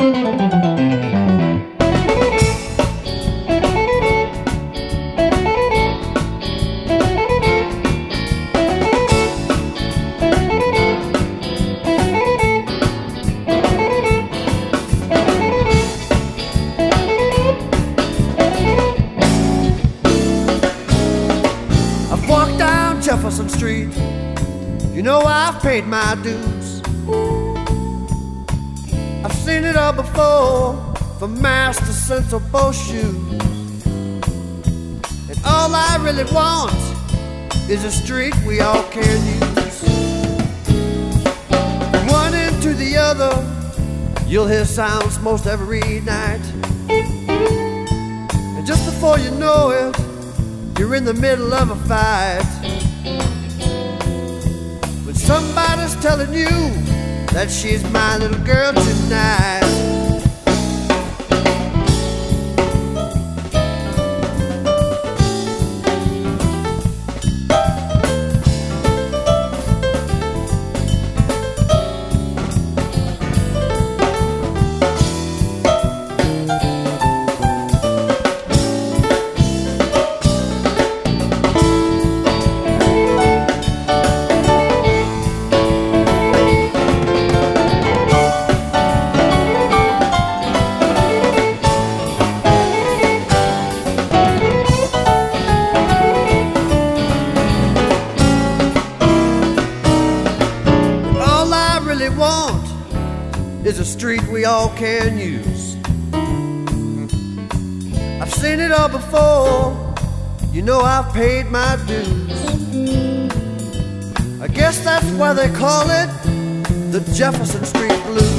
Jefferson Street, you know I've paid my dues. I've seen it all before, from mass to sensible shoes. And all I really want is a street we all can use. From one end to the other, you'll hear sounds most every night. And just before you know it, you're in the middle of a fight. Somebody's telling you that she's my little girl tonight. Want is a street we all can use. I've seen it all before, you know I've paid my dues. I guess that's why they call it the Jefferson Street Blues.